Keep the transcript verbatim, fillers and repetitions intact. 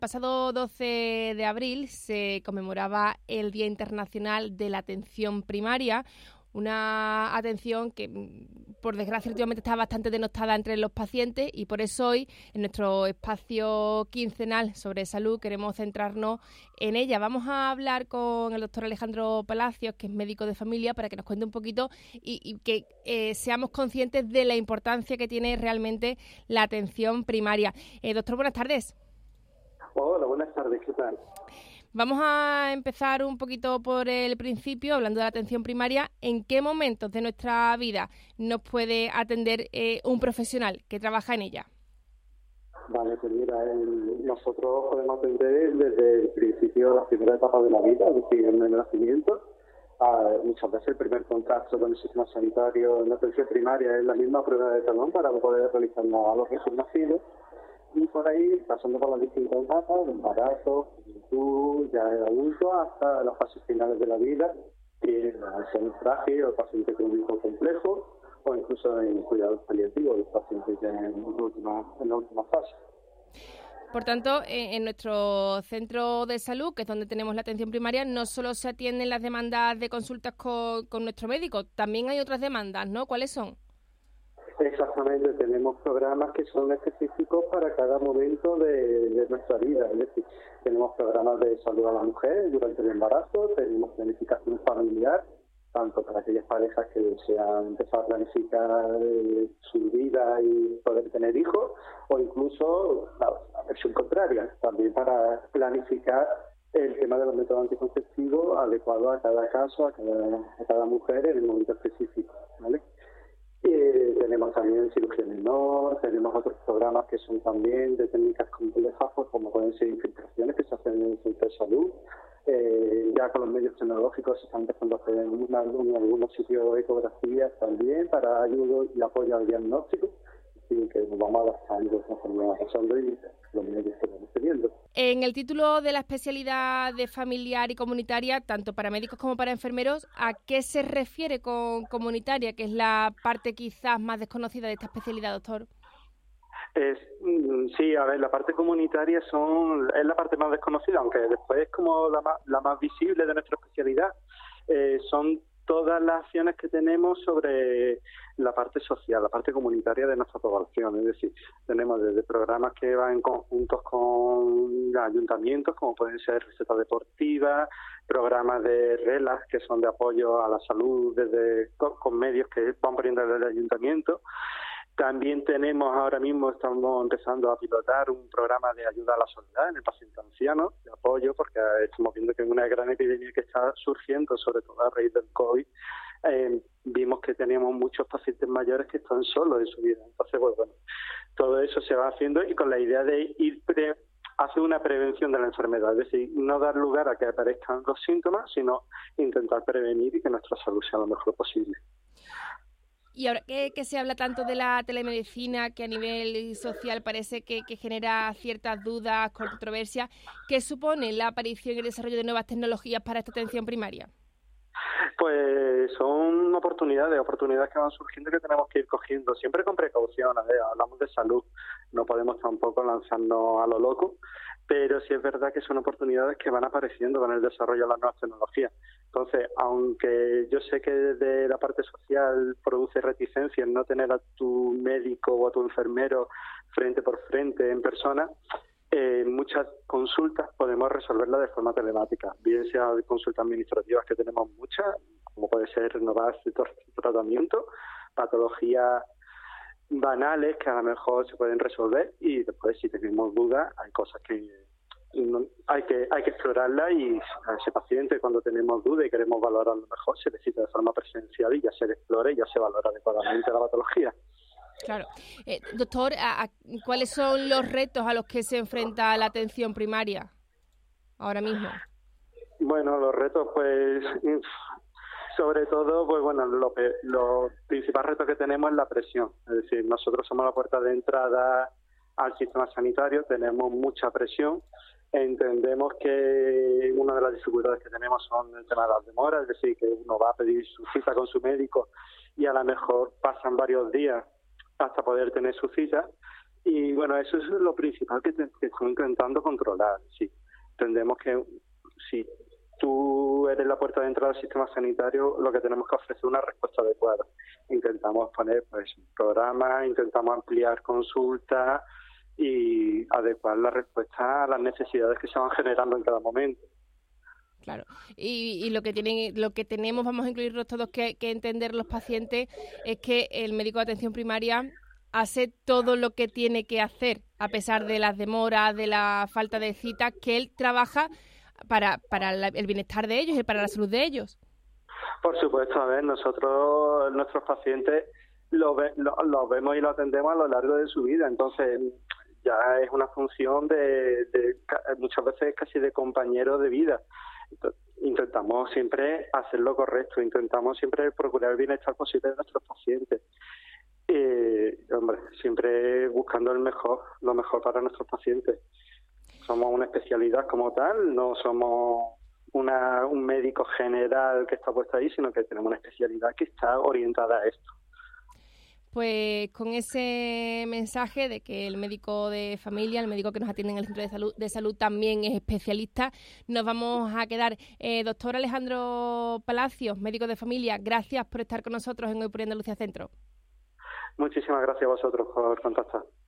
Pasado doce de abril se conmemoraba el Día Internacional de la Atención Primaria, una atención que, por desgracia, últimamente está bastante denostada entre los pacientes, y por eso hoy, en nuestro espacio quincenal sobre salud, queremos centrarnos en ella. Vamos a hablar con el doctor Alejandro Palacios, que es médico de familia, para que nos cuente un poquito y, y que eh, seamos conscientes de la importancia que tiene realmente la atención primaria. Eh, doctor, buenas tardes. Hola, buenas tardes, ¿qué tal? Vamos a empezar un poquito por el principio, hablando de la atención primaria. ¿En qué momentos de nuestra vida nos puede atender eh, un profesional que trabaja en ella? Vale, pues mira, el, nosotros podemos atender desde el principio, la primera etapa de la vida, es decir, en el nacimiento. A, muchas veces el primer contacto con el sistema sanitario en la atención primaria es la misma prueba de talón para poder realizarla a los recién nacidos. Y por ahí, pasando por las distintas etapas, de embarazo, juventud, ya de adulto, hasta las fases finales de la vida, que es la anciano frágil o el paciente crónico complejo, o incluso en cuidados paliativos, los pacientes ya en la última, en la última fase. Por tanto, en nuestro centro de salud, que es donde tenemos la atención primaria, no solo se atienden las demandas de consultas con, con nuestro médico, también hay otras demandas, ¿no? ¿Cuáles son? Exactamente, tenemos programas que son específicos para cada momento de, de nuestra vida, es decir, tenemos programas de salud a la mujer durante el embarazo, tenemos planificación familiar, tanto para aquellas parejas que desean empezar a planificar eh, su vida y poder tener hijos, o incluso la, la versión contraria, también para planificar el tema de los métodos anticonceptivos adecuados a cada caso, a cada, a cada mujer en el momento específico, ¿vale? Eh, tenemos también cirugía menor, tenemos otros programas que son también de técnicas complejas, pues, como pueden ser infiltraciones que se hacen en el centro de salud. Eh, ya con los medios tecnológicos se están empezando a hacer en, una, en algunos sitios ecografías también para ayuda y apoyo al diagnóstico. Así que nos vamos adaptando conforme va pasando y los medios que vamos teniendo. En el título de la especialidad de familiar y comunitaria, tanto para médicos como para enfermeros, ¿a qué se refiere con comunitaria, que es la parte quizás más desconocida de esta especialidad, doctor? Es, sí, a ver, la parte comunitaria son es la parte más desconocida, aunque después es como la más, la más visible de nuestra especialidad. Eh, son todas las acciones que tenemos sobre la parte social, la parte comunitaria de nuestra población. Es decir, tenemos desde programas que van en conjuntos con ayuntamientos, como pueden ser recetas deportivas, programas de RELAS, que son de apoyo a la salud desde con, con medios que van poniendo desde el ayuntamiento. También tenemos ahora mismo, estamos empezando a pilotar un programa de ayuda a la soledad en el paciente anciano, de apoyo, porque estamos viendo que en una gran epidemia que está surgiendo, sobre todo a raíz del COVID, eh, vimos que teníamos muchos pacientes mayores que están solos en su vida. Entonces, pues, bueno, todo eso se va haciendo y con la idea de ir pre hacer una prevención de la enfermedad, es decir, no dar lugar a que aparezcan los síntomas, sino intentar prevenir y que nuestra salud sea lo mejor posible. Y ahora que, que se habla tanto de la telemedicina, que a nivel social parece que, que genera ciertas dudas, controversias, ¿qué supone la aparición y el desarrollo de nuevas tecnologías para esta atención primaria? Pues son oportunidades, oportunidades que van surgiendo y que tenemos que ir cogiendo, siempre con precaución. A ver, hablamos de salud, no podemos tampoco lanzarnos a lo loco, pero sí es verdad que son oportunidades que van apareciendo con el desarrollo de las nuevas tecnologías. Entonces, aunque yo sé que desde la parte social produce reticencia en no tener a tu médico o a tu enfermero frente por frente en persona, eh, muchas consultas podemos resolverlas de forma telemática, bien sea de consultas administrativas, que tenemos muchas, como puede ser renovar ciertos tratamientos, patologías banales que a lo mejor se pueden resolver, y después, si tenemos dudas, hay cosas que no, hay que hay que explorarlas, y a ese paciente, cuando tenemos dudas y queremos valorarlo mejor, se le cita de forma presencial y ya se le explora y ya se valora adecuadamente la patología. Claro. Eh, doctor, ¿a, a, ¿cuáles son los retos a los que se enfrenta la atención primaria ahora mismo? Bueno, los retos, pues, sobre todo, pues bueno, lo, lo principal reto que tenemos es la presión. Es decir, nosotros somos la puerta de entrada al sistema sanitario, tenemos mucha presión. Entendemos que una de las dificultades que tenemos son el tema de las demoras, es decir, que uno va a pedir su cita con su médico y a lo mejor pasan varios días hasta poder tener su cita. Y bueno, eso es lo principal que, te, que estoy intentando controlar. Sí, entendemos que si tú eres la puerta de entrada del sistema sanitario, lo que tenemos que ofrecer es una respuesta adecuada. Intentamos poner pues un programa, intentamos ampliar consultas y adecuar la respuesta a las necesidades que se van generando en cada momento. Claro, y, y lo que tienen, lo que tenemos, vamos a incluirnos todos que, que entender los pacientes, es que el médico de atención primaria hace todo lo que tiene que hacer, a pesar de las demoras, de la falta de citas, que él trabaja para, para la, el bienestar de ellos y para la salud de ellos. Por supuesto, a ver, nosotros, nuestros pacientes, los ve, lo, lo vemos y lo atendemos a lo largo de su vida, entonces ya es una función de, de muchas veces casi de compañero de vida. Intentamos siempre hacer lo correcto, intentamos siempre procurar el bienestar posible de nuestros pacientes. Eh, hombre, siempre buscando el mejor, lo mejor para nuestros pacientes. Somos una especialidad como tal, no somos una, un médico general que está puesto ahí, sino que tenemos una especialidad que está orientada a esto. Pues con ese mensaje de que el médico de familia, el médico que nos atiende en el centro de salud, de salud también es especialista, nos vamos a quedar. Eh, doctor Alejandro Palacios, médico de familia, gracias por estar con nosotros en Hoy por Andalucía Centro. Muchísimas gracias a vosotros por contactar.